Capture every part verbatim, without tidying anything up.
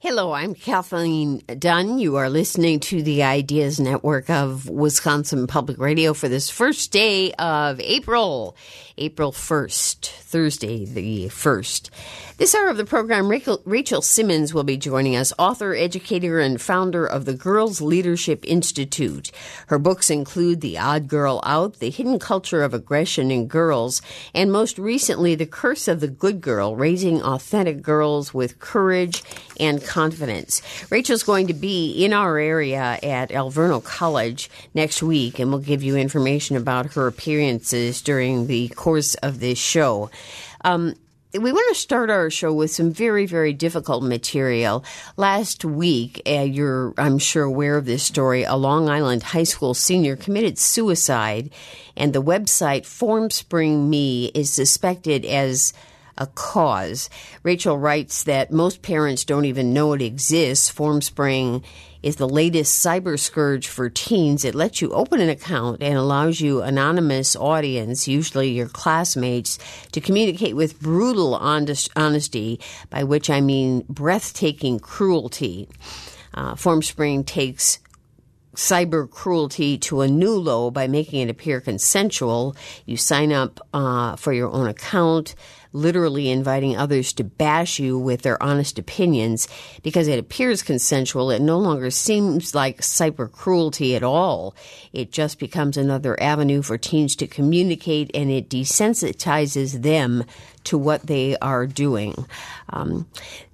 Hello, I'm Kathleen Dunn. You are listening to the Ideas Network of Wisconsin Public Radio for this first day of April, April first, Thursday the first. This hour of the program, Rachel, Rachel Simmons will be joining us, author, educator, and founder of the Girls Leadership Institute. Her books include The Odd Girl Out, The Hidden Culture of Aggression in Girls, and most recently, The Curse of the Good Girl, Raising Authentic Girls with Courage and Confidence. Rachel's going to be in our area at Alverno College next week, and we'll give you information about her appearances during the course of this show. Um, We want to start our show with some very, very difficult material. Last week, uh, you're, I'm sure, aware of this story. A Long Island high school senior committed suicide, and the website Formspring Me is suspected as a cause. Rachel writes that most parents don't even know it exists. Formspring is the latest cyber scourge for teens. It lets you open an account and allows you anonymous audience, usually your classmates, to communicate with brutal honest- honesty, by which I mean breathtaking cruelty. Uh, Formspring takes cyber cruelty to a new low by making it appear consensual. You sign up uh, for your own account, literally inviting others to bash you with their honest opinions. Because it appears consensual, it no longer seems like cyber cruelty at all. It just becomes another avenue for teens to communicate, and it desensitizes them to what they are doing. Um,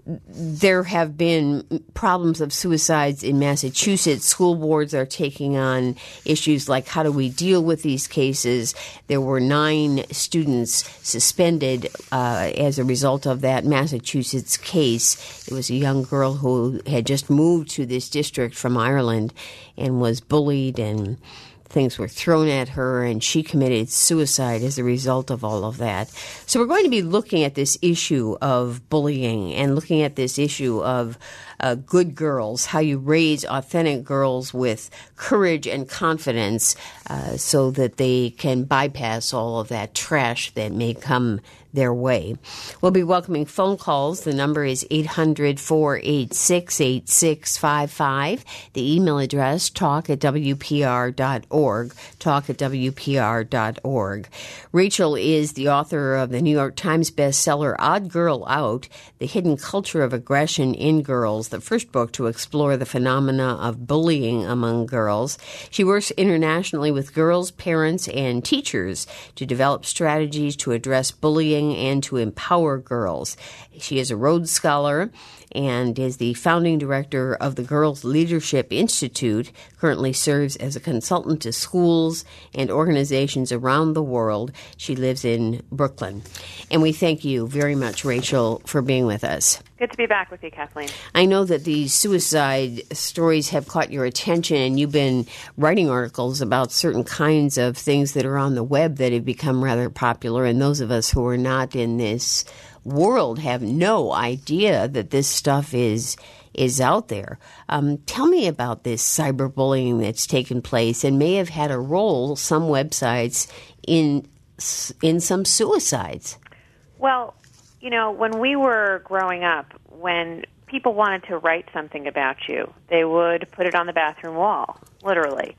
There have been problems of suicides in Massachusetts. School boards are taking on issues like, how do we deal with these cases? There were nine students suspended uh, as a result of that Massachusetts case. It was a young girl who had just moved to this district from Ireland and was bullied, and things were thrown at her, and she committed suicide as a result of all of that. So we're going to be looking at this issue of bullying and looking at this issue of uh, good girls, how you raise authentic girls with courage and confidence uh, so that they can bypass all of that trash that may come their way. We'll be welcoming phone calls. The number is eight hundred, four eight six, eight six five five. The email address, talk at w p r dot org, talk at w p r dot org. Rachel is the author of the New York Times bestseller Odd Girl Out, The Hidden Culture of Aggression in Girls, the first book to explore the phenomena of bullying among girls. She works internationally with girls, parents, and teachers to develop strategies to address bullying and to empower girls. She is a Rhodes Scholar and is the founding director of the Girls Leadership Institute, currently serves as a consultant to schools and organizations around the world. She lives in Brooklyn. And we thank you very much, Rachel, for being with us. Good to be back with you, Kathleen. I know that these suicide stories have caught your attention, and you've been writing articles about certain kinds of things that are on the web that have become rather popular, and those of us who are not in this world have no idea that this stuff is is out there. Um, tell me about this cyberbullying that's taken place and may have had a role, some websites, in in some suicides. Well, you know, when we were growing up, when people wanted to write something about you, they would put it on the bathroom wall, literally.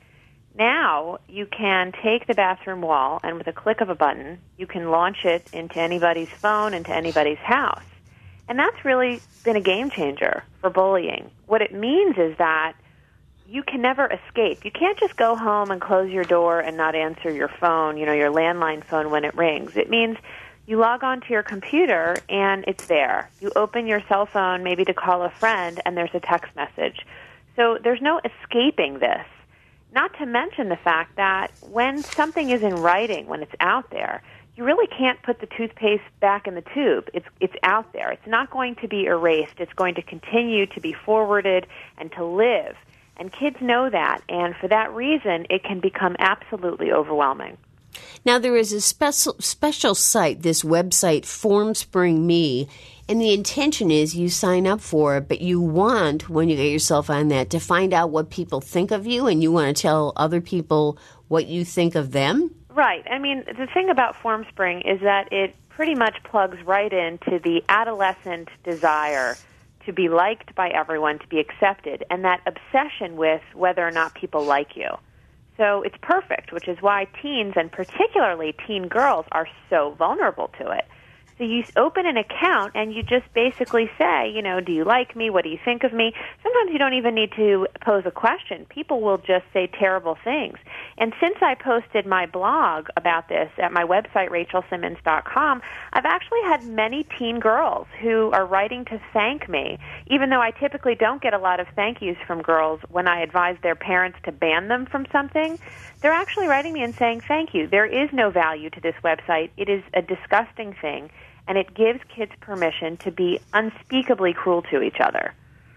Now you can take the bathroom wall, and with a click of a button, you can launch it into anybody's phone, into anybody's house. And that's really been a game changer for bullying. What it means is that you can never escape. You can't just go home and close your door and not answer your phone, you know, your landline phone when it rings. It means you log on to your computer and it's there. You open your cell phone maybe to call a friend and there's a text message. So there's no escaping this. Not to mention the fact that when something is in writing, when it's out there, you really can't put the toothpaste back in the tube. It's it's out there. It's not going to be erased. It's going to continue to be forwarded and to live. And kids know that, and for that reason, it can become absolutely overwhelming. Now, there is a special special site, this website, Formspring Me, and the intention is you sign up for it, but you want, when you get yourself on that, to find out what people think of you, and you want to tell other people what you think of them? Right. I mean, the thing about Formspring is that it pretty much plugs right into the adolescent desire to be liked by everyone, to be accepted, and that obsession with whether or not people like you. So it's perfect, which is why teens, and particularly teen girls, are so vulnerable to it. So you open an account and you just basically say, you know, do you like me? What do you think of me? Sometimes you don't even need to pose a question. People will just say terrible things. And since I posted my blog about this at my website, rachel simmons dot com, I've actually had many teen girls who are writing to thank me, even though I typically don't get a lot of thank yous from girls when I advise their parents to ban them from something. They're actually writing me and saying, thank you. There is no value to this website. It is a disgusting thing, and it gives kids permission to be unspeakably cruel to each other.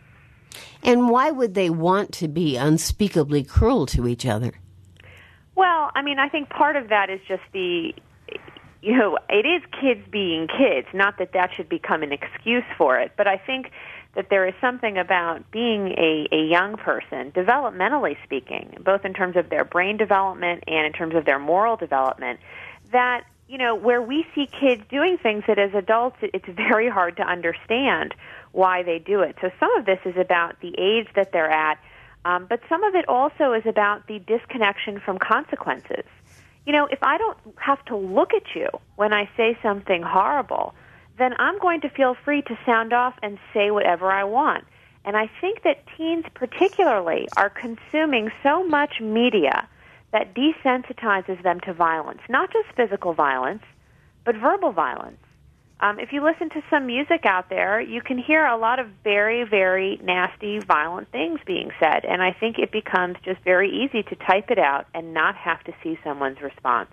And why would they want to be unspeakably cruel to each other? Well, I mean, I think part of that is just the, you know, it is kids being kids, not that that should become an excuse for it, but I think that there is something about being a, a young person, developmentally speaking, both in terms of their brain development and in terms of their moral development, that, you know, where we see kids doing things that as adults it's very hard to understand why they do it. So some of this is about the age that they're at, um, but some of it also is about the disconnection from consequences. You know, if I don't have to look at you when I say something horrible, then I'm going to feel free to sound off and say whatever I want. And I think that teens particularly are consuming so much media that desensitizes them to violence, not just physical violence, but verbal violence. Um, if you listen to some music out there, you can hear a lot of very, very nasty, violent things being said. And I think it becomes just very easy to type it out and not have to see someone's response.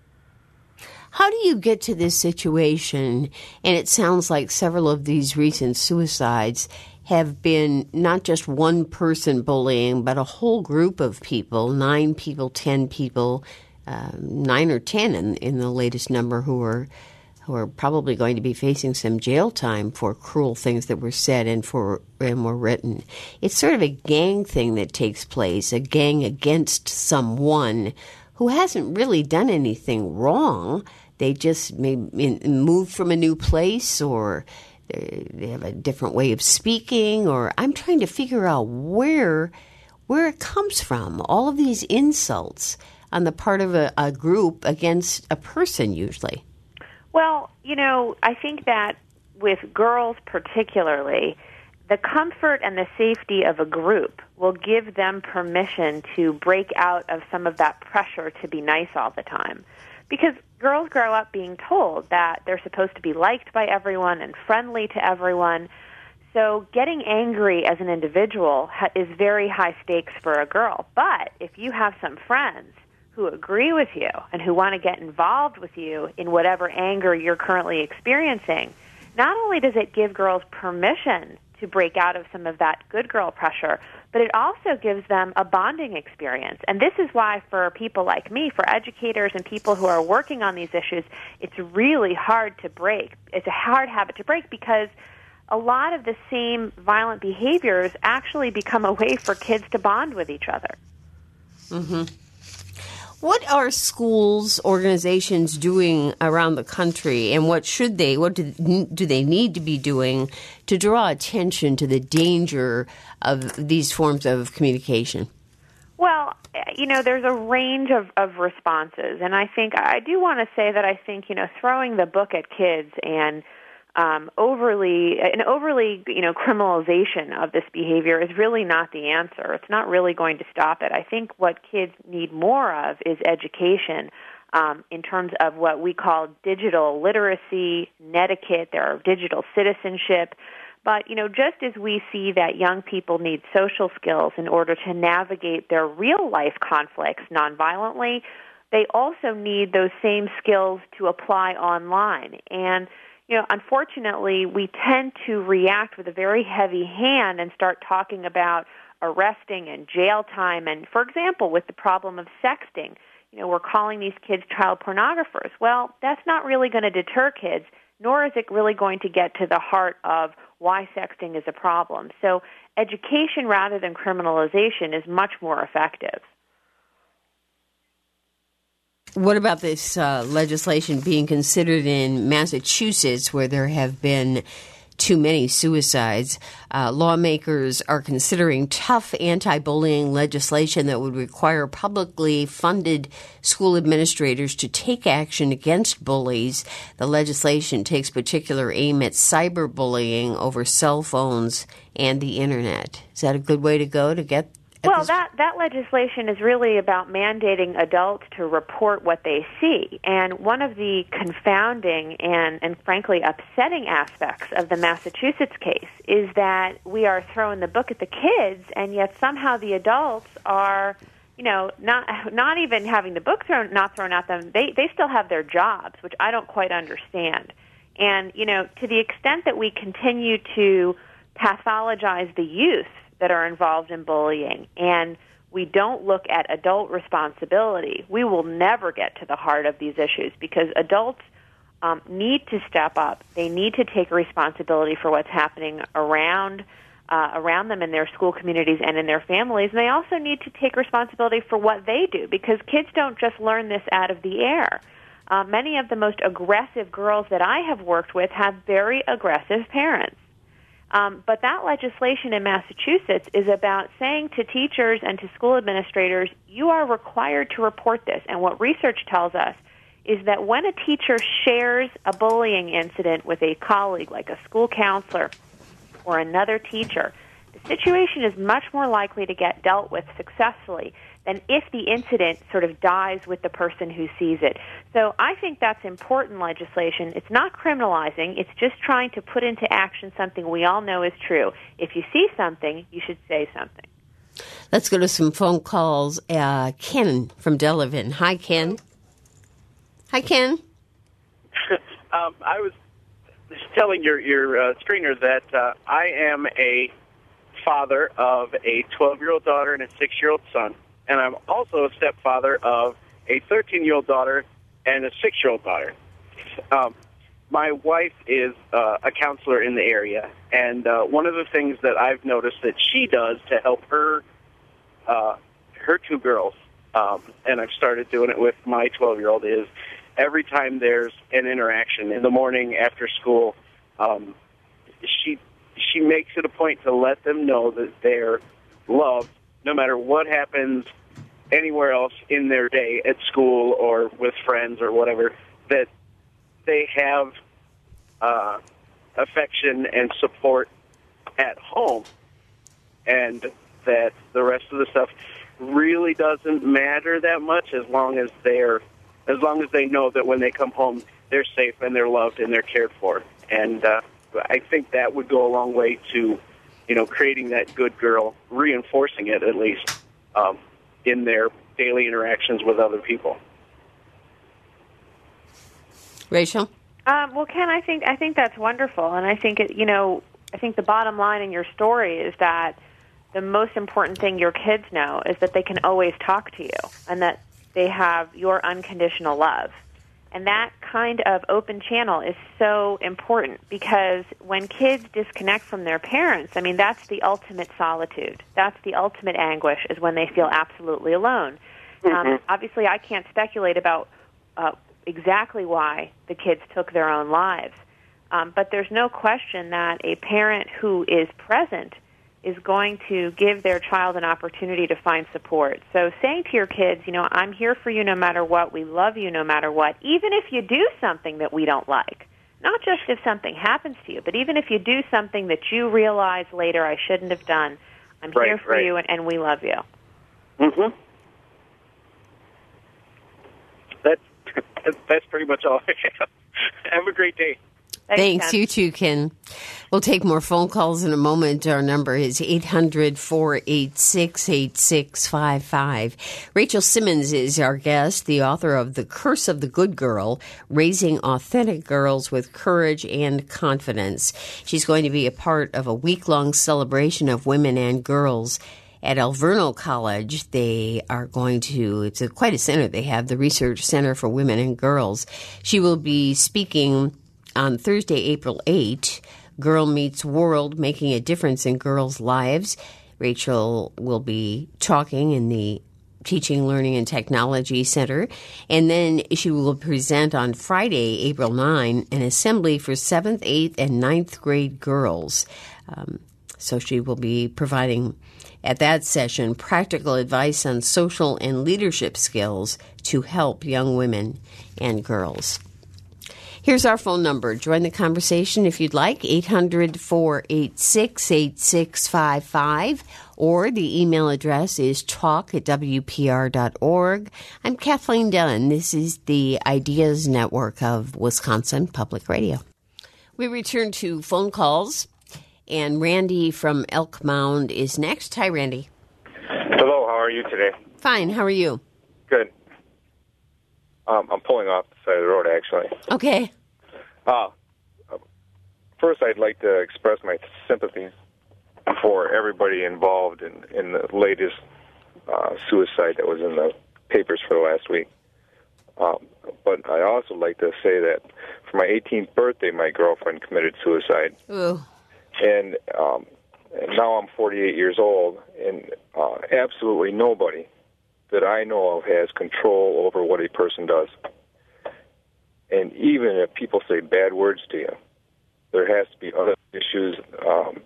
How do you get to this situation? And it sounds like several of these recent suicides have been not just one person bullying, but a whole group of people, nine people, ten people, uh, nine or ten in, in the latest number who are who are probably going to be facing some jail time for cruel things that were said and for and were written. It's sort of a gang thing that takes place, a gang against someone who hasn't really done anything wrong. They just may move from a new place, or they have a different way of speaking, or I'm trying to figure out where where it comes from. All of these insults on the part of a, a group against a person usually. Well, you know, I think that with girls particularly, the comfort and the safety of a group will give them permission to break out of some of that pressure to be nice all the time. Because girls grow up being told that they're supposed to be liked by everyone and friendly to everyone. So getting angry as an individual ha- is very high stakes for a girl. But if you have some friends who agree with you and who want to get involved with you in whatever anger you're currently experiencing, not only does it give girls permission to break out of some of that good girl pressure, but it also gives them a bonding experience. And this is why for people like me, for educators and people who are working on these issues, it's really hard to break. It's a hard habit to break because a lot of the same violent behaviors actually become a way for kids to bond with each other. Mm-hmm. What are schools, organizations doing around the country, and what should they, what do, do they need to be doing to draw attention to the danger of these forms of communication? Well, you know, there's a range of, of responses, and I think, I do want to say that I think, you know, throwing the book at kids and Um, overly, an overly, you know, criminalization of this behavior is really not the answer. It's not really going to stop it. I think what kids need more of is education um, in terms of what we call digital literacy, netiquette, their digital citizenship. But, you know, just as we see that young people need social skills in order to navigate their real-life conflicts nonviolently, they also need those same skills to apply online. And you know, unfortunately, we tend to react with a very heavy hand and start talking about arresting and jail time. And, for example, with the problem of sexting, you know, we're calling these kids child pornographers. Well, that's not really going to deter kids, nor is it really going to get to the heart of why sexting is a problem. So education rather than criminalization is much more effective. What about this uh, legislation being considered in Massachusetts, where there have been too many suicides. Uh, lawmakers are considering tough anti-bullying legislation that would require publicly funded school administrators to take action against bullies. The legislation takes particular aim at cyberbullying over cell phones and the internet. Is that a good way to go to get Well, that, that legislation is really about mandating adults to report what they see. And one of the confounding and, and frankly upsetting aspects of the Massachusetts case is that we are throwing the book at the kids, and yet somehow the adults are, you know, not not even having the book thrown not thrown at them. They they still have their jobs, which I don't quite understand. And, you know, to the extent that we continue to pathologize the youth that are involved in bullying, and we don't look at adult responsibility, we will never get to the heart of these issues, because adults um, need to step up. They need to take responsibility for what's happening around uh, around them in their school communities and in their families, and they also need to take responsibility for what they do, because kids don't just learn this out of the air. Uh, many of the most aggressive girls that I have worked with have very aggressive parents. Um, but that legislation in Massachusetts is about saying to teachers and to school administrators, you are required to report this. And what research tells us is that when a teacher shares a bullying incident with a colleague, like a school counselor or another teacher, the situation is much more likely to get dealt with successfully than if the incident sort of dies with the person who sees it. So I think that's important legislation. It's not criminalizing. It's just trying to put into action something we all know is true. If you see something, you should say something. Let's go to some phone calls. Uh, Ken from Delavan. Hi, Ken. Hi, Ken. um, I was telling your, your uh, screener that uh, I am a father of a twelve-year-old daughter and a six-year-old son. And I'm also a stepfather of a thirteen-year-old daughter and a six-year-old daughter. Um, my wife is uh, a counselor in the area, and uh, one of the things that I've noticed that she does to help her uh, her two girls, um, and I've started doing it with my twelve-year-old, is every time there's an interaction in the morning after school, um, she she makes it a point to let them know that they're loved, no matter what happens anywhere else in their day at school or with friends or whatever, that they have uh, affection and support at home, and that the rest of the stuff really doesn't matter that much as long as they're as long as they know that when they come home they're safe and they're loved and they're cared for. And uh, I think that would go a long way to, you know, creating that good girl, reinforcing it at least um, in their daily interactions with other people. Rachel? Um, well, Ken, I think I think that's wonderful, and I think it, you know, I think the bottom line in your story is that the most important thing your kids know is that they can always talk to you, and that they have your unconditional love. And that kind of open channel is so important, because when kids disconnect from their parents, I mean, that's the ultimate solitude. That's the ultimate anguish, is when they feel absolutely alone. Mm-hmm. Um, obviously, I can't speculate about uh, exactly why the kids took their own lives, um, but there's no question that a parent who is present is going to give their child an opportunity to find support. So saying to your kids, you know, I'm here for you no matter what, we love you no matter what, even if you do something that we don't like, not just if something happens to you, but even if you do something that you realize later I shouldn't have done, I'm right, here for right. you and, and we love you. Mm-hmm. That's, that's pretty much all I have. Have a great day. Thanks, Thanks Ken. You too, Ken. We'll take more phone calls in a moment. Our number is eight hundred, four eight six, eight six five five. Rachel Simmons is our guest, the author of The Curse of the Good Girl, Raising Authentic Girls with Courage and Confidence. She's going to be a part of a week-long celebration of women and girls at Alverno College. They are going to, it's a, quite a center they have, the Research Center for Women and Girls. She will be speaking on Thursday, April eighth, Girl Meets World, Making a Difference in Girls' Lives. Rachel will be talking in the Teaching, Learning, and Technology Center. And then she will present on Friday, April ninth, an assembly for seventh, eighth, and ninth grade girls. Um, so she will be providing, at that session, practical advice on social and leadership skills to help young women and girls. Here's our phone number. Join the conversation if you'd like, eight hundred, four eight six, eight six five five, or the email address is talk at w p r dot org. I'm Kathleen Dunn. This is the Ideas Network of Wisconsin Public Radio. We return to phone calls, and Randy from Elk Mound is next. Hi, Randy. Hello, how are you today? Fine, how are you? Good. Um, I'm pulling off the side of the road, actually. Okay. Uh, first, I'd like to express my sympathies for everybody involved in, in the latest uh, suicide that was in the papers for the last week. Um, but I also like to say that for my eighteenth birthday, my girlfriend committed suicide. Ooh. And, um, and now I'm forty-eight years old, and uh, absolutely nobody that I know of has control over what a person does. And even if people say bad words to you, there has to be other issues um,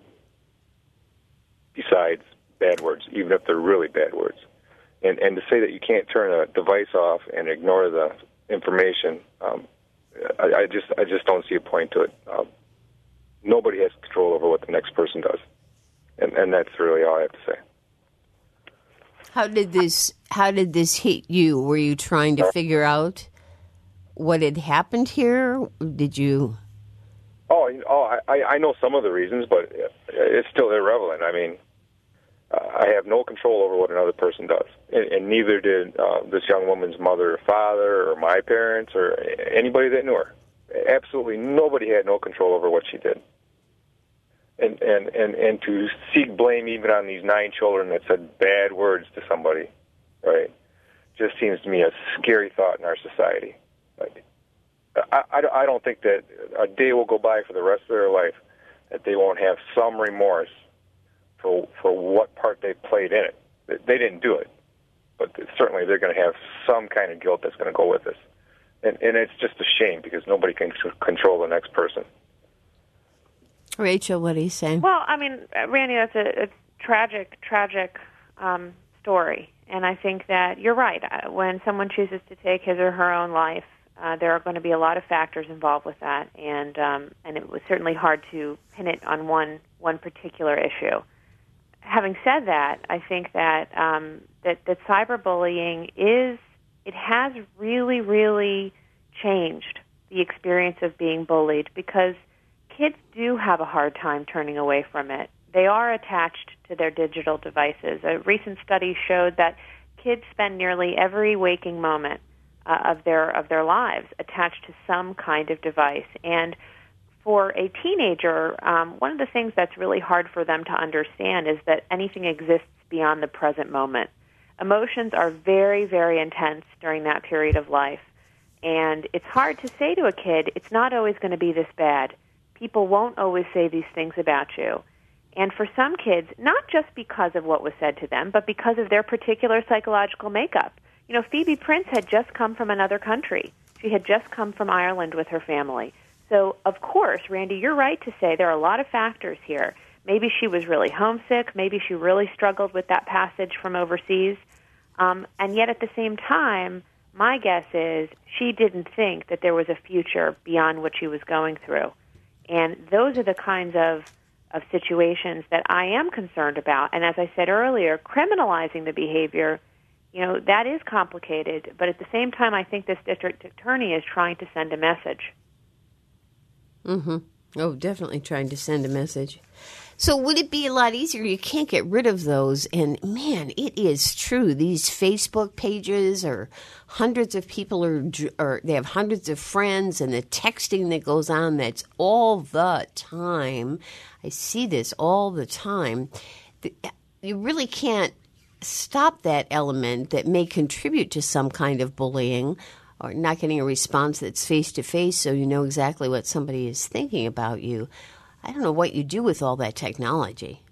besides bad words, even if they're really bad words. And and to say that you can't turn a device off and ignore the information, um, I, I just I just don't see a point to it. Um, nobody has control over what the next person does, and and that's really all I have to say. How did this How did this hit you? Were you trying to figure out what had happened here? Did you? Oh, oh, I, I know some of the reasons, but it's still irrelevant. I mean, uh, I have no control over what another person does, and, and neither did uh, this young woman's mother or father or my parents or anybody that knew her. Absolutely nobody had no control over what she did. And, and, and, and to seek blame even on these nine children that said bad words to somebody, right, just seems to me a scary thought in our society. Like, I, I, I don't think that a day will go by for the rest of their life that they won't have some remorse for for what part they played in it. They didn't do it, but certainly they're going to have some kind of guilt that's going to go with this. And, and it's just a shame because nobody can control the next person. Rachel, what are you saying? Well, I mean, Randy, that's a, a tragic, tragic um, story. And I think that you're right. When someone chooses to take his or her own life, uh, there are going to be a lot of factors involved with that. And um, and it was certainly hard to pin it on one one particular issue. Having said that, I think that um, that, that cyberbullying is, it has really, really changed the experience of being bullied because kids do have a hard time turning away from it. They are attached to their digital devices. A recent study showed that kids spend nearly every waking moment uh, of their of their lives attached to some kind of device. And for a teenager, um, one of the things that's really hard for them to understand is that anything exists beyond the present moment. Emotions are very, very intense during that period of life. And it's hard to say to a kid, it's not always going to be this bad. People won't always say these things about you. And for some kids, not just because of what was said to them, but because of their particular psychological makeup. You know, Phoebe Prince had just come from another country. She had just come from Ireland with her family. So, of course, Randy, you're right to say there are a lot of factors here. Maybe she was really homesick. Maybe she really struggled with that passage from overseas. Um, and yet at the same time, my guess is she didn't think that there was a future beyond what she was going through. And those are the kinds of, of situations that I am concerned about. And as I said earlier, criminalizing the behavior, you know, that is complicated. But at the same time, I think this district attorney is trying to send a message. Mm-hmm. Oh, definitely trying to send a message. So would it be a lot easier? You can't get rid of those. And, man, it is true. These Facebook pages are hundreds of people, are, or they have hundreds of friends, and the texting that goes on, that's all the time. I see this all the time. You really can't stop that element that may contribute to some kind of bullying or not getting a response that's face-to-face so you know exactly what somebody is thinking about you. I don't know what you do with all that technology. Well,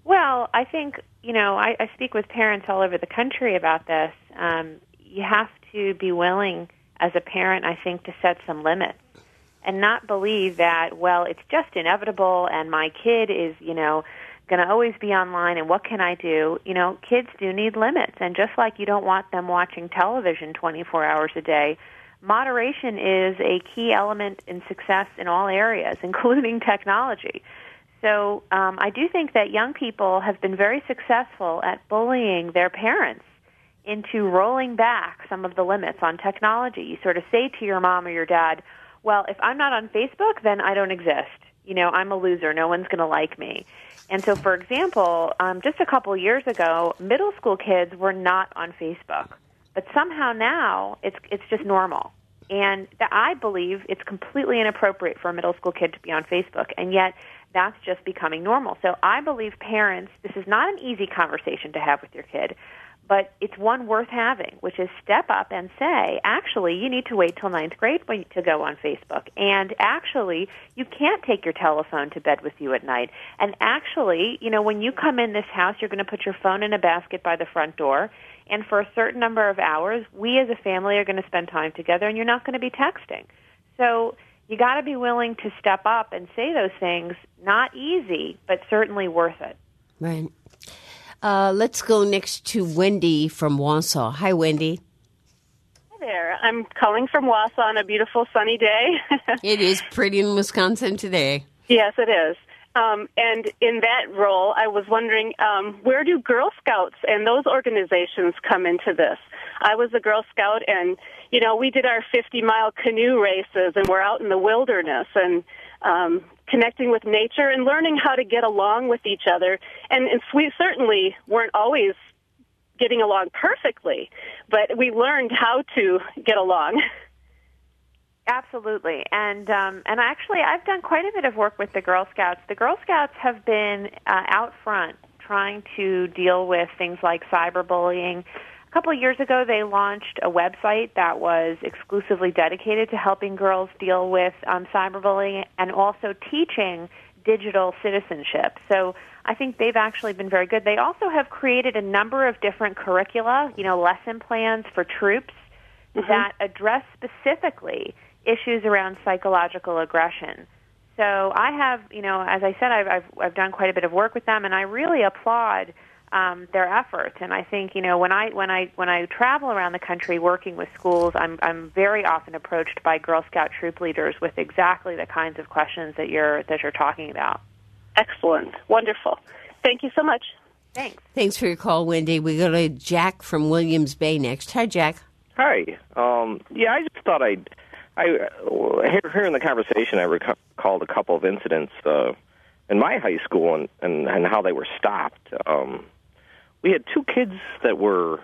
Well, I think, you know, I, I speak with parents all over the country about this. Um, you have to be willing as a parent, I think, to set some limits and not believe that, well, it's just inevitable and my kid is, you know, going to always be online and what can I do? You know, kids do need limits. And just like you don't want them watching television twenty-four hours a day, moderation is a key element in success in all areas, including technology. So um, I do think that young people have been very successful at bullying their parents into rolling back some of the limits on technology. You sort of say to your mom or your dad, well, if I'm not on Facebook, then I don't exist. You know, I'm a loser. No one's going to like me. And so, for example, um, just a couple years ago, middle school kids were not on Facebook. But somehow now it's it's just normal. And th- I believe it's completely inappropriate for a middle school kid to be on Facebook, and yet that's just becoming normal. So I believe parents, this is not an easy conversation to have with your kid, but it's one worth having, which is step up and say, actually, you need to wait till ninth grade when, to go on Facebook. And actually, you can't take your telephone to bed with you at night. And actually, you know, when you come in this house, you're going to put your phone in a basket by the front door. And for a certain number of hours, we as a family are going to spend time together, and you're not going to be texting. So you got to be willing to step up and say those things. Not easy, but certainly worth it. Right. Uh, let's go next to Wendy from Wausau. Hi, Wendy. Hi there. I'm calling from Wausau on a beautiful sunny day. It is pretty in Wisconsin today. Yes, it is. Um, and in that role, I was wondering, um, where do Girl Scouts and those organizations come into this? I was a Girl Scout, and, you know, we did our fifty-mile canoe races, and we're out in the wilderness, and um, connecting with nature and learning how to get along with each other. And, and we certainly weren't always getting along perfectly, but we learned how to get along. Absolutely. And um, and actually, I've done quite a bit of work with the Girl Scouts. The Girl Scouts have been uh, out front trying to deal with things like cyberbullying. A couple of years ago, they launched a website that was exclusively dedicated to helping girls deal with um, cyberbullying and also teaching digital citizenship. So I think they've actually been very good. They also have created a number of different curricula, you know, lesson plans for troops mm-hmm. that address specifically issues around psychological aggression. So I have, you know, as I said, I've, I've, I've done quite a bit of work with them, and I really applaud um, their efforts. And I think, you know, when I when I when I travel around the country working with schools, I'm I'm very often approached by Girl Scout troop leaders with exactly the kinds of questions that you're that you're talking about. Excellent, wonderful. Thank you so much. Thanks. Thanks for your call, Wendy. We go to Jack from Williams Bay next. Hi, Jack. Hi. Um, yeah, I just thought I'd. I uh, here in the conversation, I recalled a couple of incidents uh, in my high school and, and, and how they were stopped. Um, we had two kids that were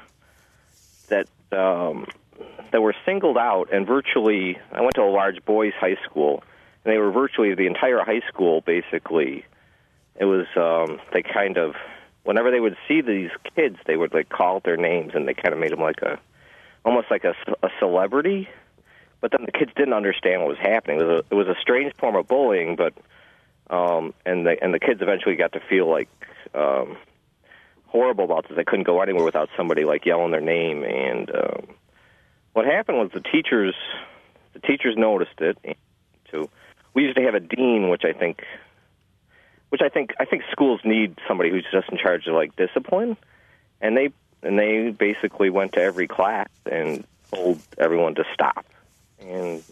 that um, that were singled out, and virtually, I went to a large boys' high school, and they were virtually the entire high school. Basically, it was um, they kind of whenever they would see these kids, they would like call out their names, and they kind of made them like a almost like a, a celebrity. But then the kids didn't understand what was happening. It was a, it was a strange form of bullying, but um, and the and the kids eventually got to feel like um, horrible about this. They couldn't go anywhere without somebody like yelling their name. And um, what happened was the teachers the teachers noticed it. Too. We used to have a dean, which I think, which I think I think schools need somebody who's just in charge of like discipline, and they and they basically went to every class and told everyone to stop. And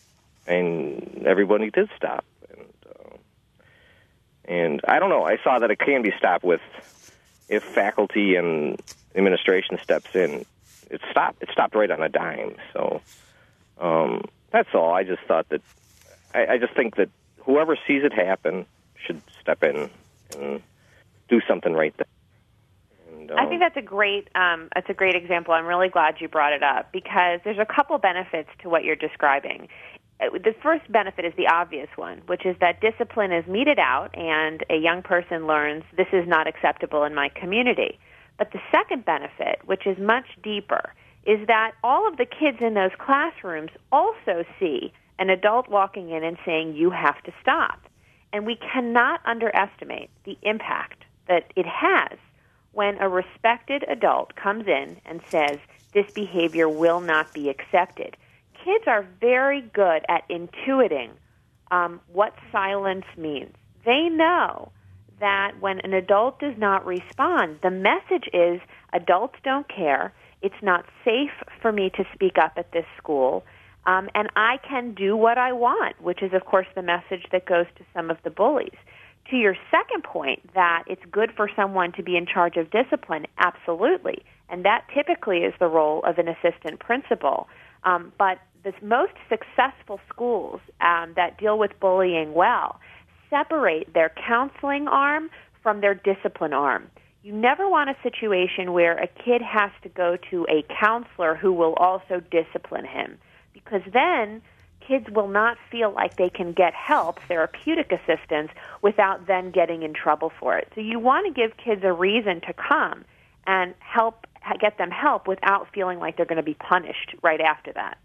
and everybody did stop, and uh, and I don't know. I saw that it can be stopped with if faculty and administration steps in. It stopped. It stopped right on a dime. So um, that's all. I just thought that. I, I just think that whoever sees it happen should step in and do something right there. I think that's a great um, that's a great example. I'm really glad you brought it up because there's a couple benefits to what you're describing. The first benefit is the obvious one, which is that discipline is meted out and a young person learns this is not acceptable in my community. But the second benefit, which is much deeper, is that all of the kids in those classrooms also see an adult walking in and saying, you have to stop. And we cannot underestimate the impact that it has when a respected adult comes in and says, this behavior will not be accepted. Kids are very good at intuiting um, what silence means. They know that when an adult does not respond, the message is adults don't care, it's not safe for me to speak up at this school, um, and I can do what I want, which is, of course, the message that goes to some of the bullies. To your second point, that it's good for someone to be in charge of discipline, absolutely. And that typically is the role of an assistant principal. Um, but the most successful schools um, that deal with bullying well separate their counseling arm from their discipline arm. You never want a situation where a kid has to go to a counselor who will also discipline him, because then kids will not feel like they can get help, therapeutic assistance, without then getting in trouble for it. So you want to give kids a reason to come and help, get them help without feeling like they're going to be punished right after that.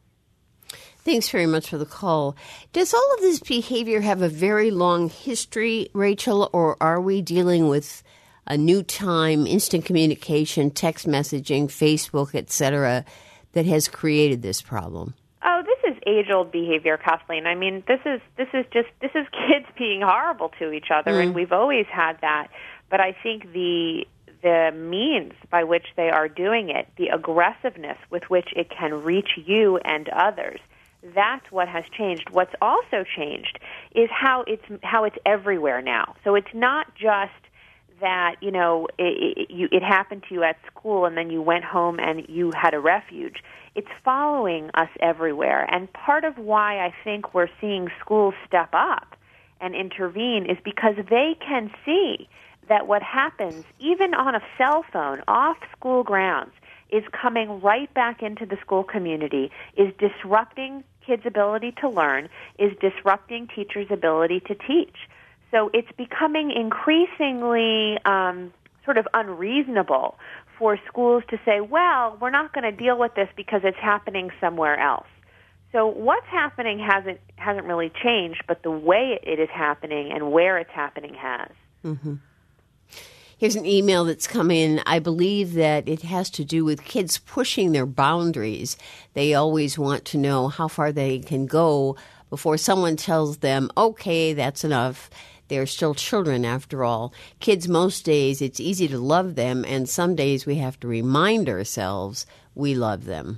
Thanks very much for the call. Does all of this behavior have a very long history, Rachel, or are we dealing with a new time, instant communication, text messaging, Facebook, et cetera, that has created this problem? Oh, this is age-old behavior, Kathleen. I mean, this is this is just this is kids being horrible to each other, mm. and we've always had that. But I think the the means by which they are doing it, the aggressiveness with which it can reach you and others, that's what has changed. What's also changed is how it's how it's everywhere now. So it's not just that, you know, it, it, you, it happened to you at school and then you went home and you had a refuge. It's following us everywhere. And part of why I think we're seeing schools step up and intervene is because they can see that what happens, even on a cell phone, off school grounds, is coming right back into the school community, is disrupting kids' ability to learn, is disrupting teachers' ability to teach. So it's becoming increasingly um, sort of unreasonable for schools to say, well, we're not going to deal with this because it's happening somewhere else. So what's happening hasn't hasn't really changed, but the way it is happening and where it's happening has. Mm-hmm. Here's an email that's come in. I believe that it has to do with kids pushing their boundaries. They always want to know how far they can go before someone tells them, okay, that's enough. They're still children, after all. Kids, most days, it's easy to love them, and some days we have to remind ourselves we love them.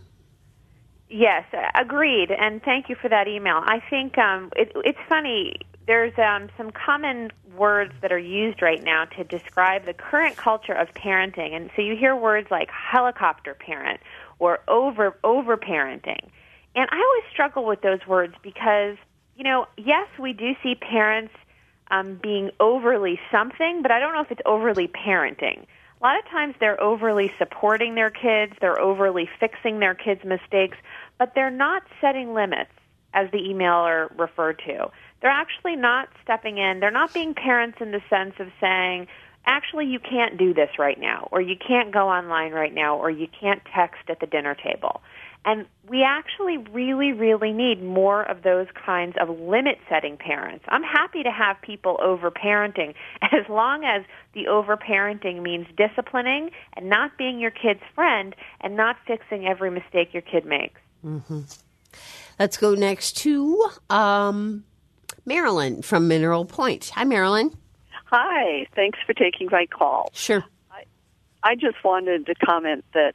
Yes, agreed, and thank you for that email. I think um, it, it's funny. There's um, some common words that are used right now to describe the current culture of parenting, and so you hear words like helicopter parent or over over parenting, and I always struggle with those words because, you know, yes, we do see parents um, being overly something, but I don't know if it's overly parenting. A lot of times they're overly supporting their kids, they're overly fixing their kids' mistakes, but they're not setting limits, as the emailer referred to. They're actually not stepping in. They're not being parents in the sense of saying, actually, you can't do this right now, or you can't go online right now, or you can't text at the dinner table. And we actually really, really need more of those kinds of limit-setting parents. I'm happy to have people over-parenting as long as the over-parenting means disciplining and not being your kid's friend and not fixing every mistake your kid makes. Mm-hmm. Let's go next to um, Marilyn from Mineral Point. Hi, Marilyn. Hi. Thanks for taking my call. Sure. I, I just wanted to comment that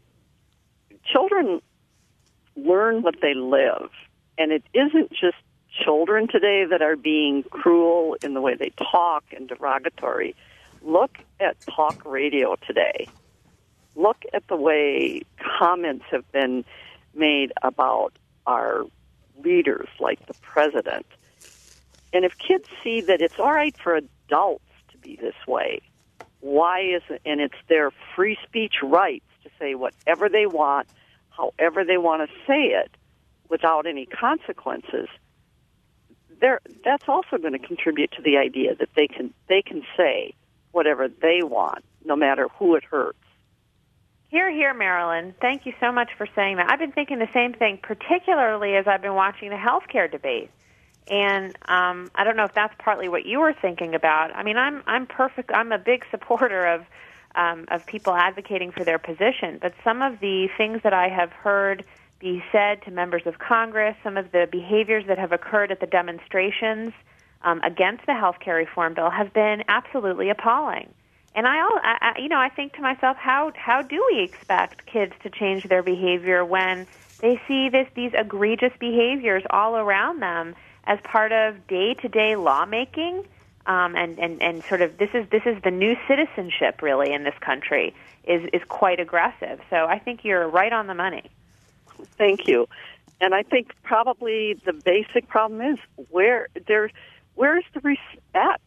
children learn what they live, and it isn't just children today that are being cruel in the way they talk and derogatory. Look at talk radio today. Look at the way comments have been made about our leaders, like the president. And if kids see that it's all right for adults to be this way, why isn't, and it's their free speech rights to say whatever they want, however they want to say it, without any consequences, there, that's also going to contribute to the idea that they can they can say whatever they want, no matter who it hurts. Hear, hear, Marilyn. Thank you so much for saying that. I've been thinking the same thing, particularly as I've been watching the healthcare debate. And um, I don't know if that's partly what you were thinking about. I mean, I'm I'm perfect. I'm a big supporter of um, of people advocating for their position, but some of the things that I have heard be said to members of Congress, some of the behaviors that have occurred at the demonstrations um, against the health care reform bill have been absolutely appalling. And I, I, you know, I think to myself, how how do we expect kids to change their behavior when they see this these egregious behaviors all around them as part of day-to-day lawmaking? Um, and, and, and sort of this is this is the new citizenship really in this country is is quite aggressive. So I think you're right on the money. Thank you. And I think probably the basic problem is where there where's the respect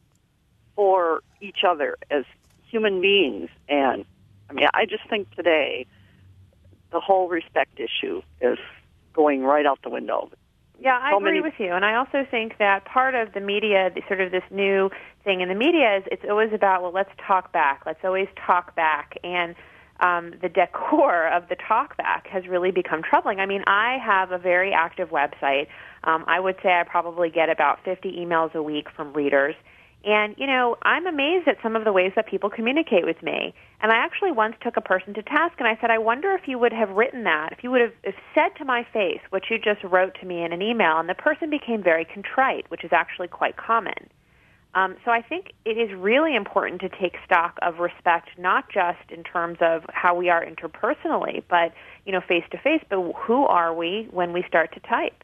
for each other as human beings? And I mean, I just think today the whole respect issue is going right out the window. Yeah, I so agree many... with you. And I also think that part of the media, sort of this new thing in the media, is it's always about, well, let's talk back. Let's always talk back. And um, the decor of the talk back has really become troubling. I mean, I have a very active website. Um, I would say I probably get about fifty emails a week from readers. And, you know, I'm amazed at some of the ways that people communicate with me. And I actually once took a person to task, and I said, I wonder if you would have written that, if you would have if said to my face what you just wrote to me in an email. And the person became very contrite, which is actually quite common. Um, so I think it is really important to take stock of respect, not just in terms of how we are interpersonally, but, you know, face-to-face, but who are we when we start to type?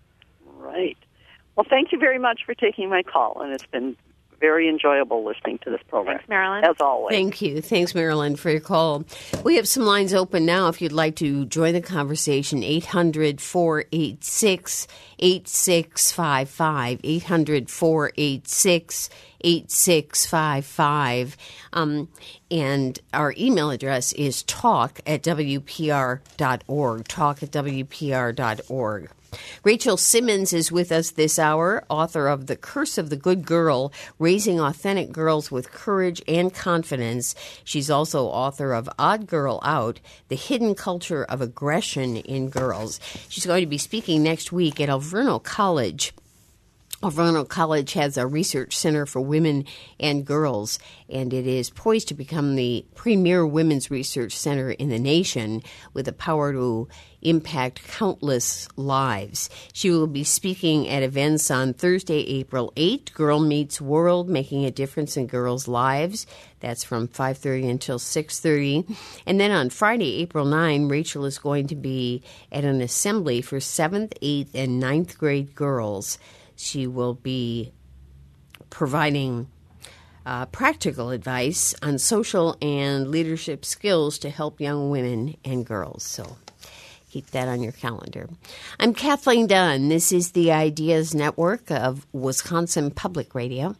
Right. Well, thank you very much for taking my call, and it's been very enjoyable listening to this program. Thanks, Marilyn. As always. Thank you. Thanks, Marilyn, for your call. We have some lines open now if you'd like to join the conversation. eight hundred, four eight six, eight six five five. eight hundred, four eight six, eight six five five. Um, and our email address is talk at w p r dot org. Talk at w p r dot org. Rachel Simmons is with us this hour, author of The Curse of the Good Girl, Raising Authentic Girls with Courage and Confidence. She's also author of Odd Girl Out, The Hidden Culture of Aggression in Girls. She's going to be speaking next week at Alverno College. Alverno College has a research center for women and girls, and it is poised to become the premier women's research center in the nation with the power to impact countless lives. She will be speaking at events on Thursday, April eighth, Girl Meets World, Making a Difference in Girls' Lives. That's from five thirty until six thirty. And then on Friday, April ninth, Rachel is going to be at an assembly for seventh, eighth, and ninth grade girls. She will be providing uh, practical advice on social and leadership skills to help young women and girls. So keep that on your calendar. I'm Kathleen Dunn. This is the Ideas Network of Wisconsin Public Radio.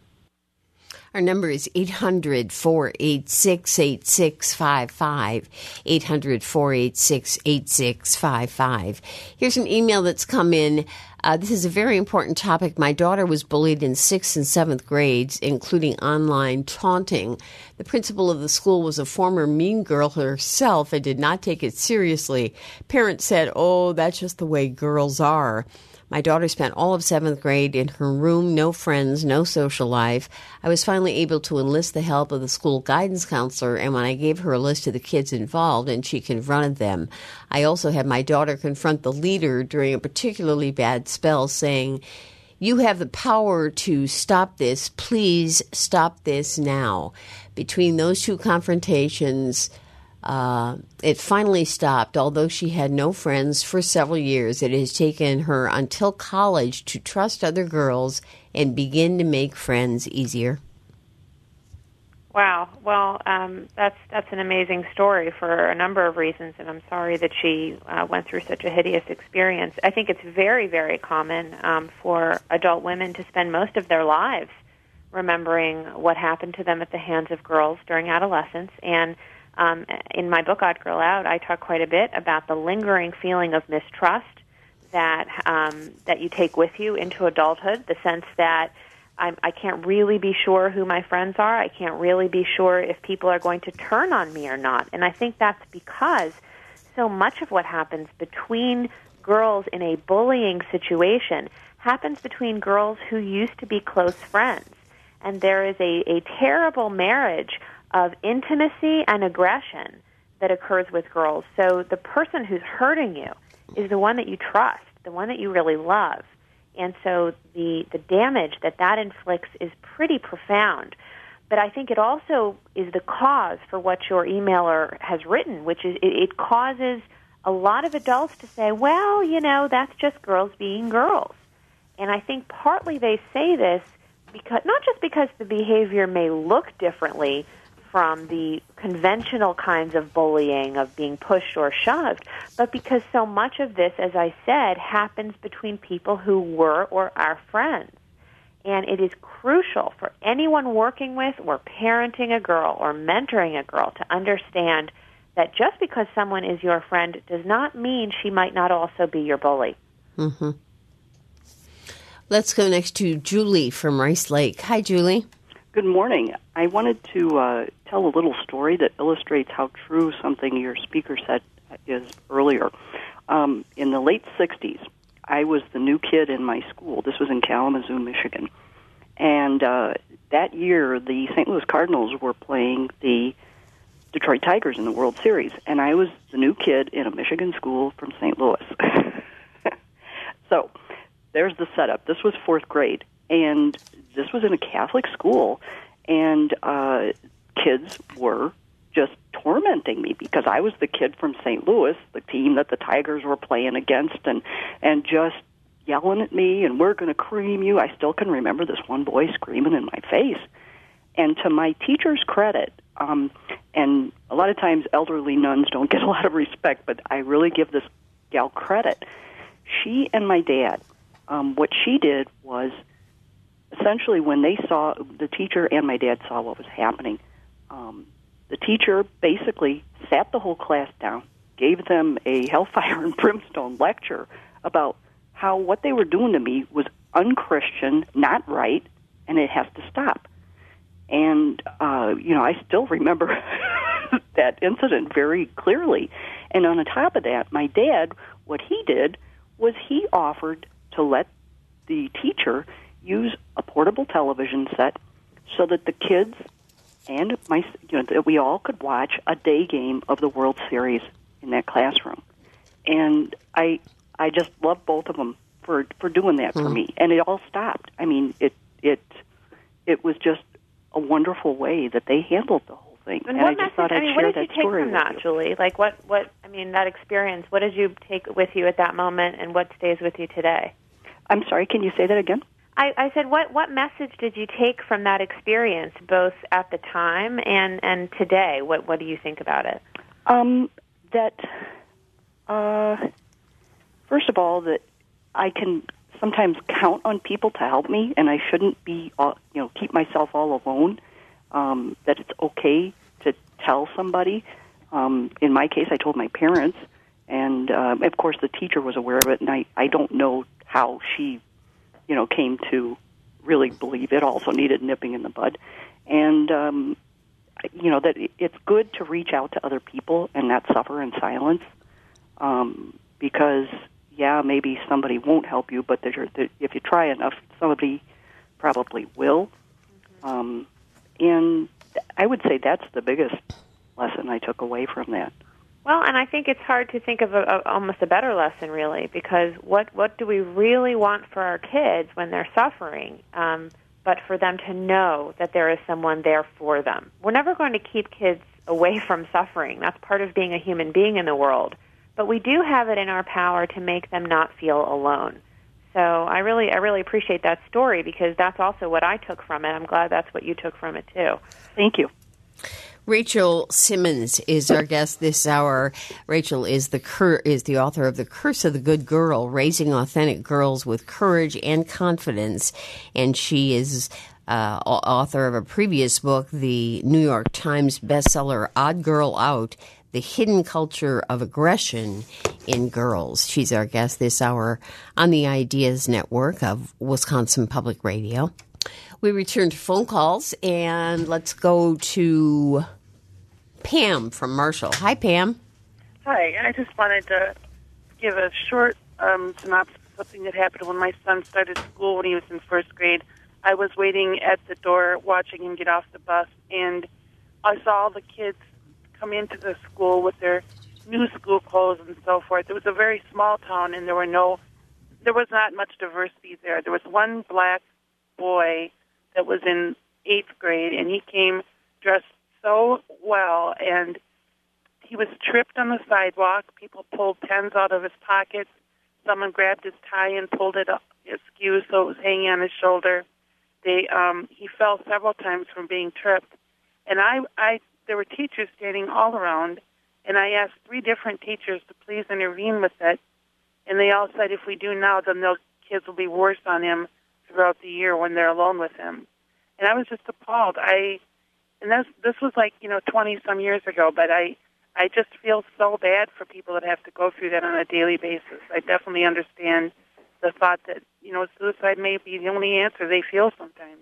Our number is eight hundred, four eight six, eight six five five, eight hundred, four eight six, eight six five five. Here's an email that's come in. Uh, this is a very important topic. My daughter was bullied in sixth and seventh grades, including online taunting. The principal of the school was a former mean girl herself and did not take it seriously. Parents said, oh, that's just the way girls are. My daughter spent all of seventh grade in her room, no friends, no social life. I was finally able to enlist the help of the school guidance counselor, and when I gave her a list of the kids involved, and she confronted them. I also had my daughter confront the leader during a particularly bad spell, saying, you have the power to stop this. Please stop this now. Between those two confrontations, Uh, it finally stopped. Although she had no friends for several years, it has taken her until college to trust other girls and begin to make friends easier. Wow. Well, um, that's that's an amazing story for a number of reasons, and I'm sorry that she uh, went through such a hideous experience. I think it's very, very common um, for adult women to spend most of their lives remembering what happened to them at the hands of girls during adolescence. And Um, in my book, Odd Girl Out, I talk quite a bit about the lingering feeling of mistrust that um, that you take with you into adulthood, the sense that I'm, I can't really be sure who my friends are. I can't really be sure if people are going to turn on me or not. And I think that's because so much of what happens between girls in a bullying situation happens between girls who used to be close friends. And there is a, a terrible marriage of intimacy and aggression that occurs with girls. So the person who's hurting you is the one that you trust, the one that you really love. And so the, the damage that that inflicts is pretty profound. But I think it also is the cause for what your emailer has written, which is it, it causes a lot of adults to say, well, you know, that's just girls being girls. And I think partly they say this because not just because the behavior may look differently from the conventional kinds of bullying, of being pushed or shoved, but because so much of this, as I said, happens between people who were or are friends. And it is crucial for anyone working with or parenting a girl or mentoring a girl to understand that just because someone is your friend does not mean she might not also be your bully. Mm-hmm. Let's go next to Julie from Rice Lake. Hi, Julie. Good morning. I wanted to uh, tell a little story that illustrates how true something your speaker said is earlier. Um, in the late sixties, I was the new kid in my school. This was in Kalamazoo, Michigan. And uh, that year, the Saint Louis Cardinals were playing the Detroit Tigers in the World Series. And I was the new kid in a Michigan school from Saint Louis. So there's the setup. This was fourth grade. And this was in a Catholic school. And uh, kids were just tormenting me because I was the kid from Saint Louis, the team that the Tigers were playing against, and and just yelling at me, and we're going to cream you. I still can remember this one boy screaming in my face. And to my teacher's credit, um, and a lot of times elderly nuns don't get a lot of respect, but I really give this gal credit. She and my dad, um, what she did was essentially when they saw, the teacher and my dad saw what was happening, um, the teacher basically sat the whole class down, gave them a hellfire and brimstone lecture about how what they were doing to me was unchristian, not right, and it has to stop. And, uh, you know, I still remember that incident very clearly. And on the top of that, my dad, what he did was he offered to let the teacher use a portable television set so that the kids and my, you know, that we all could watch a day game of the World Series in that classroom. And I, I just love both of them for for doing that mm-hmm. for me. And it all stopped. I mean, it it it was just a wonderful way that they handled the whole thing. And, and what I just message, thought I'd I mean, share what did that you take story from with that, you. Julie? Like, what, what, I mean, that experience, what did you take with you at that moment, and what stays with you today? I'm sorry, can you say that again? I, I said, what, what message did you take from that experience, both at the time and, and today? What, what do you think about it? Um, that, uh, first of all, that I can sometimes count on people to help me, and I shouldn't be, all, you know, keep myself all alone. Um, that it's okay to tell somebody. Um, in my case, I told my parents, and uh, of course, the teacher was aware of it. And I, I don't know how she, you know, came to really believe it. Also needed nipping in the bud, and um, you know that it's good to reach out to other people and not suffer in silence, um, because. Yeah, maybe somebody won't help you, but there, there, if you try enough, somebody probably will. Mm-hmm. Um, and I would say that's the biggest lesson I took away from that. Well, and I think it's hard to think of a, a, almost a better lesson, really, because what, what do we really want for our kids when they're suffering, um, but for them to know that there is someone there for them? We're never going to keep kids away from suffering. That's part of being a human being in the world. But we do have it in our power to make them not feel alone. So I really, I really appreciate that story because that's also what I took from it. I'm glad that's what you took from it too. Thank you. Rachel Simmons is our guest this hour. Rachel is the cur- is the author of The Curse of the Good Girl, Raising Authentic Girls with Courage and Confidence, and she is uh, author of a previous book, the New York Times bestseller Odd Girl Out, The Hidden Culture of Aggression in Girls. She's our guest this hour on the Ideas Network of Wisconsin Public Radio. We return to phone calls, and let's go to Pam from Marshall. Hi, Pam. Hi. I just wanted to give a short um, synopsis something that happened when my son started school when he was in first grade. I was waiting at the door watching him get off the bus, and I saw all the kids come into the school with their new school clothes and so forth. It was a very small town, and there were no, there was not much diversity there. There was one black boy that was in eighth grade, and he came dressed so well, and he was tripped on the sidewalk. People pulled pens out of his pockets. Someone grabbed his tie and pulled it up askew so it was hanging on his shoulder. They, um, he fell several times from being tripped. And I, I, there were teachers standing all around, and I asked three different teachers to please intervene with it. And they all said, if we do now, then those kids will be worse on him throughout the year when they're alone with him. And I was just appalled. I, and this, this was like, you know, twenty-some years ago, but I, I just feel so bad for people that have to go through that on a daily basis. I definitely understand the thought that, you know, suicide may be the only answer they feel sometimes.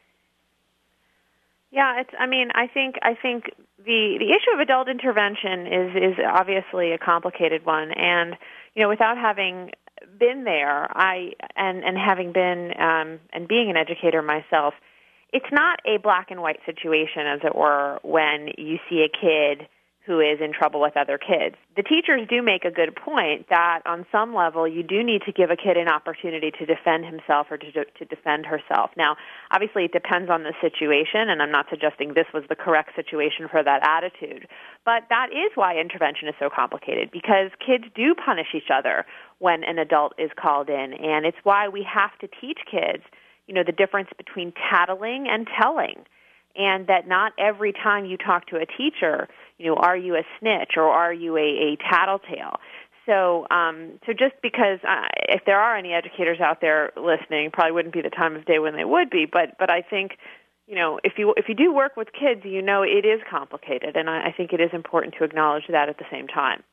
Yeah, it's. I mean, I think I think the the issue of adult intervention is is obviously a complicated one, and you know, without having been there, I and and having been um, and being an educator myself, it's not a black and white situation, as it were, when you see a kid who is in trouble with other kids. The teachers do make a good point that on some level you do need to give a kid an opportunity to defend himself or to, to defend herself. Now, obviously it depends on the situation, and I'm not suggesting this was the correct situation for that attitude. But that is why intervention is so complicated, because kids do punish each other when an adult is called in, and it's why we have to teach kids, you know, the difference between tattling and telling. And that not every time you talk to a teacher, you know, are you a snitch or are you a, a tattletale? So, um, so just because uh, if there are any educators out there listening, probably wouldn't be the time of day when they would be. But, but I think, you know, if you if you do work with kids, you know, it is complicated, and I, I think it is important to acknowledge that at the same time.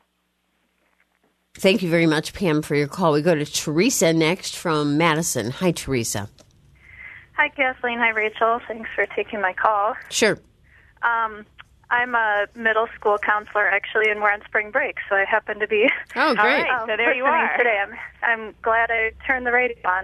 Thank you very much, Pam, for your call. We go to Teresa next from Madison. Hi, Teresa. Hi, Kathleen. Hi, Rachel. Thanks for taking my call. Sure. Um, I'm a middle school counselor, actually, and we're on spring break, so I happen to be. Oh, great. Uh, so there you are. Today. I'm, I'm glad I turned the radio on.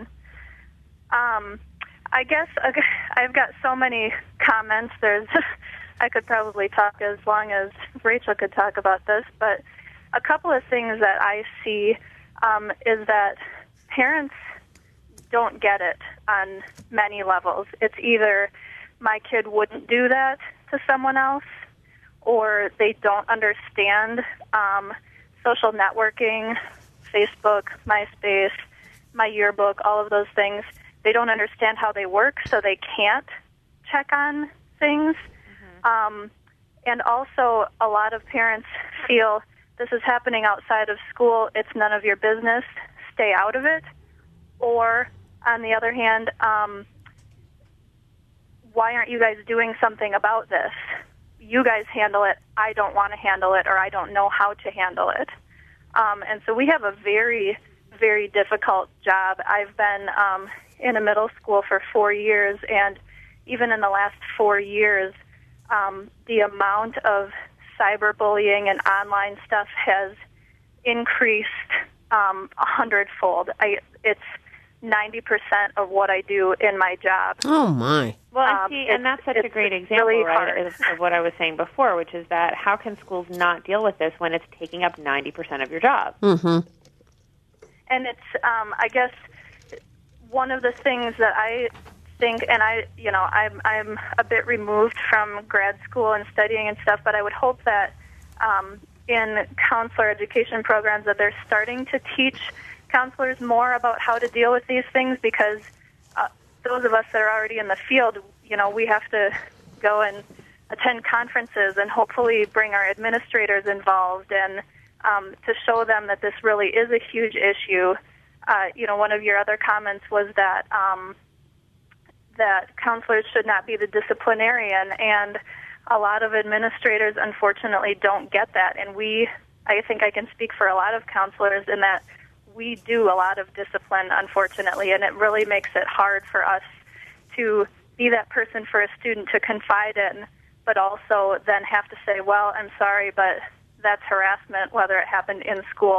Um, I guess uh, I've got so many comments. There's, I could probably talk as long as Rachel could talk about this, but a couple of things that I see um, is that parents don't get it on many levels. It's either my kid wouldn't do that to someone else, or they don't understand um, social networking, Facebook, MySpace, my yearbook, all of those things. They don't understand how they work, so they can't check on things. Mm-hmm. Um, and also, a lot of parents feel this is happening outside of school, it's none of your business, stay out of it. Or, on the other hand, um, why aren't you guys doing something about this? You guys handle it, I don't want to handle it, or I don't know how to handle it. Um, and so we have a very, very difficult job. I've been um, in a middle school for four years, and even in the last four years, um, the amount of cyberbullying and online stuff has increased um, a hundredfold. I, it's ninety percent of what I do in my job. Oh, my. Well, and, Um, see, and that's such a great it's example, really right, hard. of, of what I was saying before, which is that how can schools not deal with this when it's taking up ninety percent of your job? Mm-hmm. And it's, um, I guess, one of the things that I think, and I, you know, I'm I'm a bit removed from grad school and studying and stuff, but I would hope that um, in counselor education programs that they're starting to teach counselors more about how to deal with these things, because uh, those of us that are already in the field, you know, we have to go and attend conferences and hopefully bring our administrators involved and um, to show them that this really is a huge issue. Uh, you know, one of your other comments was that um, that counselors should not be the disciplinarian, and a lot of administrators, unfortunately, don't get that. And we, I think I can speak for a lot of counselors in that we do a lot of discipline, unfortunately, and it really makes it hard for us to be that person for a student to confide in, but also then have to say, well, I'm sorry, but that's harassment, whether it happened in school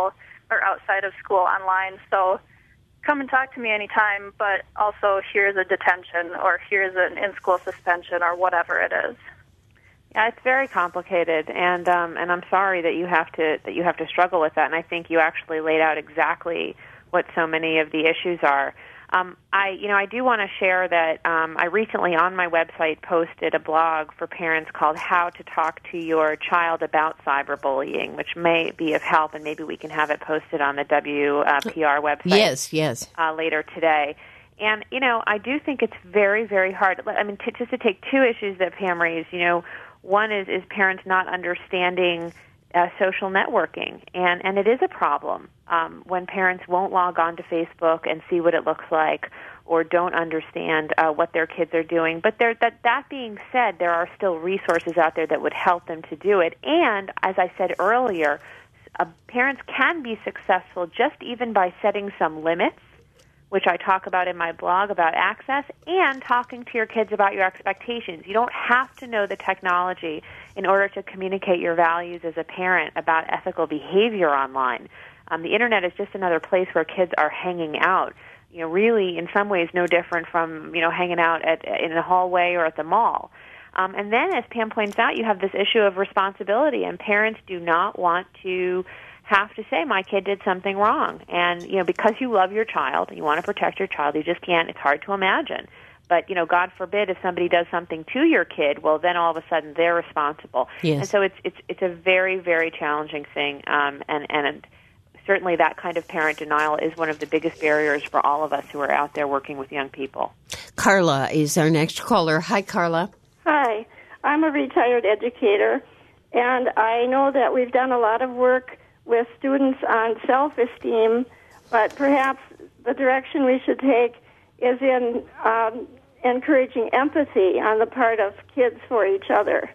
or outside of school online. So come and talk to me anytime, but also here's a detention or here's an in-school suspension or whatever it is. Yeah, it's very complicated, and um, and I'm sorry that you have to that you have to struggle with that. And I think you actually laid out exactly what so many of the issues are. Um, I, you know, I do want to share that um, I recently on my website posted a blog for parents called "How to Talk to Your Child About Cyberbullying," which may be of help, and maybe we can have it posted on the W P R website. Yes, yes. Uh, later today. And you know, I do think it's very, very hard. I mean, t- just to take two issues that Pam raised. You know, one is is parents not understanding Uh, social networking, and, and it is a problem um, when parents won't log on to Facebook and see what it looks like or don't understand uh, what their kids are doing. But there, that, that being said, there are still resources out there that would help them to do it. And as I said earlier, uh, parents can be successful just even by setting some limits, which I talk about in my blog about access, and talking to your kids about your expectations. You don't have to know the technology in order to communicate your values as a parent about ethical behavior online. Um, the Internet is just another place where kids are hanging out. You know, really, in some ways, no different from, you know, hanging out at, in a hallway or at the mall. Um, and then, as Pam points out, you have this issue of responsibility, and parents do not want to have to say, my kid did something wrong. And, you know, because you love your child and you want to protect your child, you just can't, it's hard to imagine. But, you know, God forbid if somebody does something to your kid, well, then all of a sudden they're responsible. Yes. And so it's it's it's a very, very challenging thing. Um, and, and certainly that kind of parent denial is one of the biggest barriers for all of us who are out there working with young people. Carla is our next caller. Hi, Carla. Hi. I'm a retired educator, and I know that we've done a lot of work with students on self-esteem, but perhaps the direction we should take is in um, encouraging empathy on the part of kids for each other.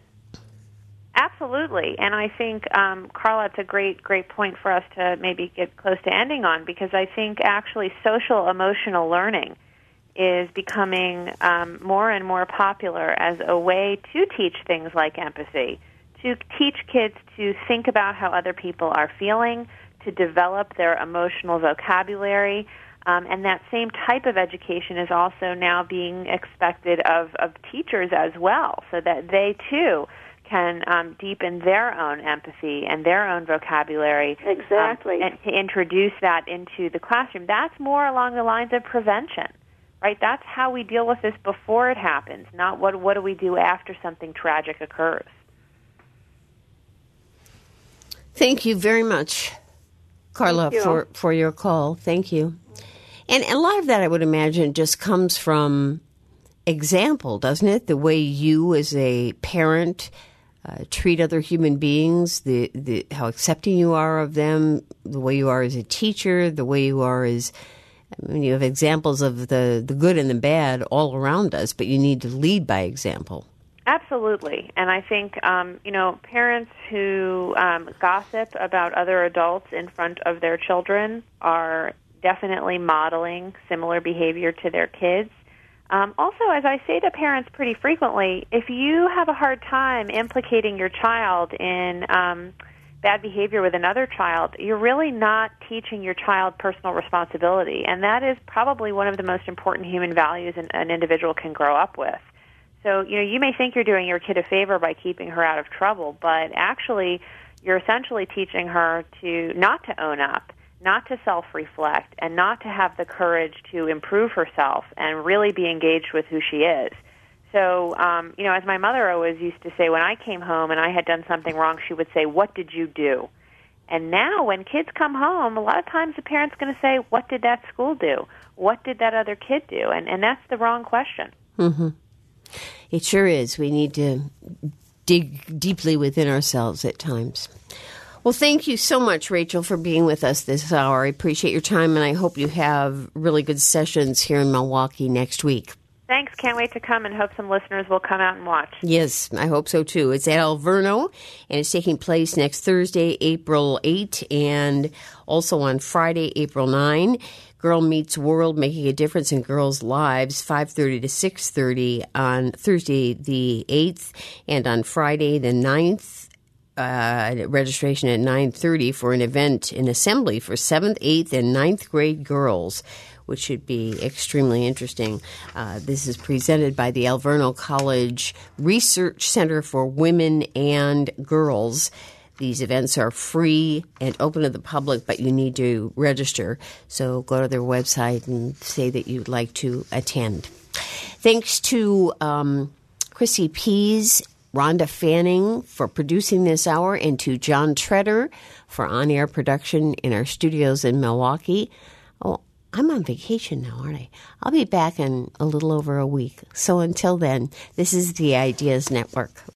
Absolutely, and I think, um, Carla, it's a great, great point for us to maybe get close to ending on, because I think actually social emotional learning is becoming um, more and more popular as a way to teach things like empathy, to teach kids to think about how other people are feeling, to develop their emotional vocabulary. Um, and that same type of education is also now being expected of, of teachers as well, so that they, too, can um, deepen their own empathy and their own vocabulary. Exactly. Um, and to introduce that into the classroom. That's more along the lines of prevention, right? That's how we deal with this before it happens, not what, what do we do after something tragic occurs. Thank you very much, Carla, Thank you. for, for your call. Thank you. And a lot of that, I would imagine, just comes from example, doesn't it? The way you as a parent uh, treat other human beings, the, the how accepting you are of them, the way you are as a teacher, the way you are as, I mean, you have examples of the, the good and the bad all around us, but you need to lead by example. Absolutely. And I think, um, you know, parents who um, gossip about other adults in front of their children are definitely modeling similar behavior to their kids. Um, also, as I say to parents pretty frequently, if you have a hard time implicating your child in um, bad behavior with another child, you're really not teaching your child personal responsibility. And that is probably one of the most important human values an, an individual can grow up with. So, you know, you may think you're doing your kid a favor by keeping her out of trouble, but actually you're essentially teaching her to not to own up, not to self-reflect, and not to have the courage to improve herself and really be engaged with who she is. So, um, you know, as my mother always used to say, when I came home and I had done something wrong, she would say, "What did you do?" And now when kids come home, a lot of times the parent's going to say, "What did that school do? What did that other kid do?" And, and that's the wrong question. Mm-hmm. It sure is. We need to dig deeply within ourselves at times. Well, thank you so much, Rachel, for being with us this hour. I appreciate your time, and I hope you have really good sessions here in Milwaukee next week. Thanks. Can't wait to come, and hope some listeners will come out and watch. Yes, I hope so, too. It's at Alverno, and it's taking place next Thursday, April eighth, and also on Friday, April ninth. Girl Meets World, Making a Difference in Girls' Lives, five thirty to six thirty on Thursday the eighth, and on Friday the ninth uh, registration at nine thirty for an event, an assembly for seventh, eighth, and ninth grade girls, which should be extremely interesting. Uh, this is presented by the Alverno College Research Center for Women and Girls. These events are free and open to the public, but you need to register. So go to their website and say that you'd like to attend. Thanks to um, Chrissy Pease, Rhonda Fanning for producing this hour, and to John Treader for on-air production in our studios in Milwaukee. Oh, I'm on vacation now, aren't I? I'll be back in a little over a week. So until then, this is the Ideas Network.